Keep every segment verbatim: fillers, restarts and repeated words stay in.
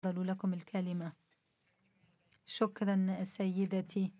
تفضلوا لكم الكلمة. شكرا سيدتي.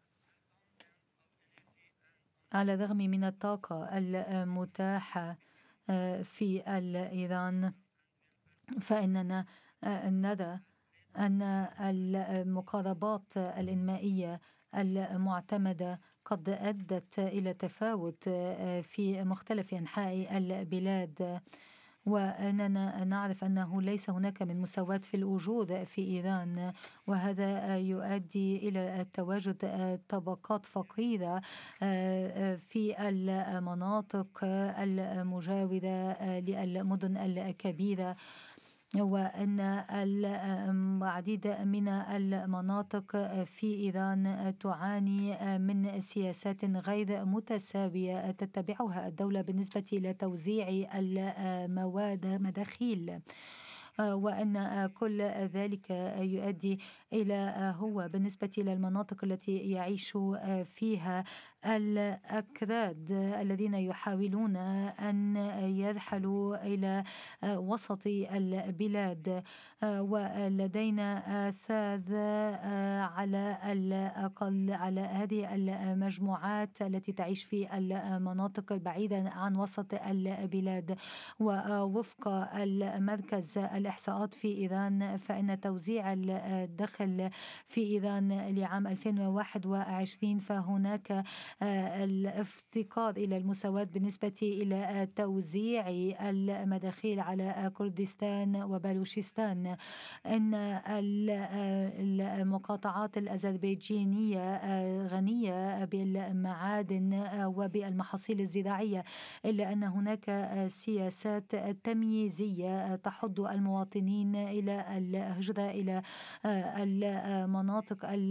على الرغم من الطاقة المتاحة في إيران، فإننا نرى أن المقاربات الإنمائية المعتمدة قد أدت إلى تفاوت في مختلف أنحاء البلاد، وأننا نعرف أنه ليس هناك من مساواة في الأجور في إيران، وهذا يؤدي إلى تواجد طبقات فقيرة في المناطق المجاورة للمدن الكبيرة، وأن العديد من المناطق في إيران تعاني من سياسات غير متساوية تتبعها الدولة بالنسبة إلى توزيع المواد مداخيل، وأن كل ذلك يؤدي إلى هو بالنسبة إلى المناطق التي يعيش فيها الأكراد الذين يحاولون أن يرحلوا إلى وسط البلاد، ولدينا آثار على الأقل على هذه المجموعات التي تعيش في المناطق البعيدة عن وسط البلاد. ووفق المركز الإحصاءات في إيران، فإن توزيع الدخل في إيران لعام ألفين وواحد وعشرين فهناك الافتقار إلى المساواة بالنسبة إلى توزيع المداخيل على كردستان وبلوشستان. إن المقاطعات الأذربيجينية غنية بالمعادن وبالمحاصيل الزراعية، إلا أن هناك سياسات تمييزية تحض المواطنين إلى الهجرة إلى المناطق